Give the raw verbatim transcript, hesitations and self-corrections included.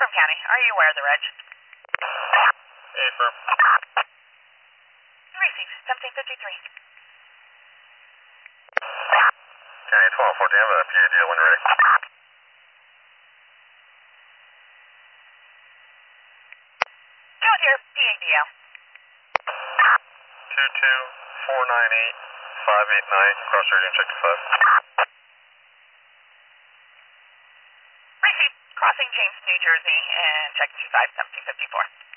County. Are you aware of the reg? Affirm. Receive. seventeen fifty-three. County twelve fourteen, have a P A deal when ready. Go with your P A D L. two two four nine eight five eight nine, cross region check to five. Receive. Crossing James, New Jersey, and check to five seventeen fifty-four.